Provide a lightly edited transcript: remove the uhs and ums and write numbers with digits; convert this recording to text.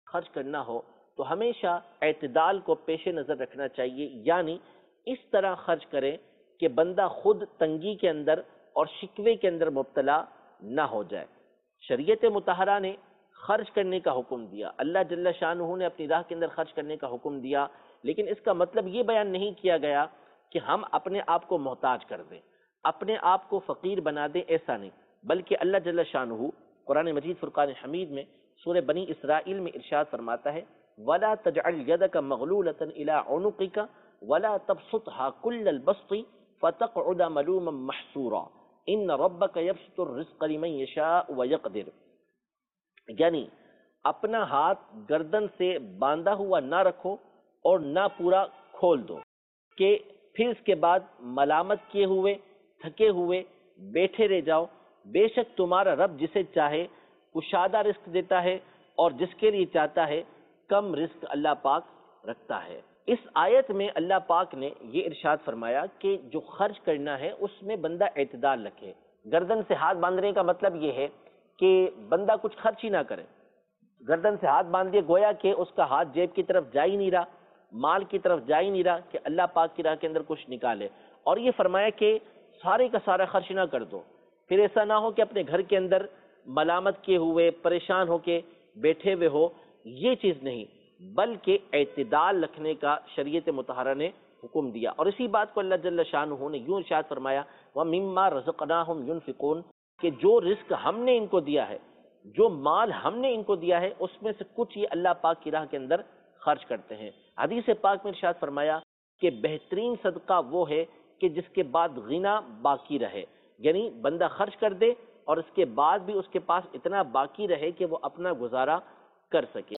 خرچ کرنا ہو تو ہمیشہ اعتدال کو پیش نظر رکھنا چاہیے، یعنی اس طرح خرچ کریں کہ بندہ خود تنگی کے اندر اور شکوے کے اندر مبتلا نہ ہو جائے۔ شریعت مطہرہ نے خرچ کرنے کا حکم دیا، اللہ جل شانہ نے اپنی راہ کے اندر خرچ کرنے کا حکم دیا، لیکن اس کا مطلب یہ بیان نہیں کیا گیا کہ ہم اپنے آپ کو محتاج کر دیں، اپنے آپ کو فقیر بنا دیں، ایسا نہیں، بلکہ اللہ جل شانہ قرآن مجید فرقان حمید میں سورہ بنی اسرائیل میں ارشاد فرماتا ہے وَلَا تَجْعَلْ يَدَكَ مَغْلُولَةً إِلَىٰ عُنُقِكَ وَلَا تَبْسُطْهَا كُلَّ الْبَسْطِ فَتَقْعُدَ مَلُومًا مَحْسُورًا إِنَّ رَبَّكَ يَبْسُطُ الرِّزْقَ لِمَن يَشَاءُ وَيَقْدِرُ، یعنی اپنا ہاتھ گردن سے باندھا ہوا نہ رکھو اور نہ پورا کھول دو کہ پھر اس کے بعد ملامت کیے ہوئے تھکے ہوئے بیٹھے رہ جاؤ۔ بے شک تمہارا رب جسے چاہے کشادہ رزق دیتا ہے اور جس کے لیے چاہتا ہے کم رزق اللہ پاک رکھتا ہے۔ اس آیت میں اللہ پاک نے یہ ارشاد فرمایا کہ جو خرچ کرنا ہے اس میں بندہ اعتدال رکھے۔ گردن سے ہاتھ باندھنے کا مطلب یہ ہے کہ بندہ کچھ خرچ ہی نہ کرے، گردن سے ہاتھ باندھ دیا گویا کہ اس کا ہاتھ جیب کی طرف جا ہی نہیں رہا، مال کی طرف جا ہی نہیں رہا کہ اللہ پاک کی راہ کے اندر کچھ نکالے۔ اور یہ فرمایا کہ سارے کا سارا خرچ نہ کر دو، پھر ایسا نہ ہو کہ اپنے گھر کے اندر ملامت کیے ہوئے پریشان ہو کے بیٹھے ہوئے ہو، یہ چیز نہیں، بلکہ اعتدال رکھنے کا شریعت مطہرہ نے حکم دیا۔ اور اسی بات کو اللہ جل شانہ نے یوں ارشاد فرمایا وَمِمَّا رَزَقْنَاهُمْ يُنْفِقُونَ، کہ جو رزق ہم نے ان کو دیا ہے، جو مال ہم نے ان کو دیا ہے، اس میں سے کچھ یہ اللہ پاک کی راہ کے اندر خرچ کرتے ہیں۔ حدیث پاک میں ارشاد فرمایا کہ بہترین صدقہ وہ ہے کہ جس کے بعد غنا باقی رہے، یعنی بندہ خرچ کر دے اور اس کے بعد بھی اس کے پاس اتنا باقی رہے کہ وہ اپنا گزارا کر سکے۔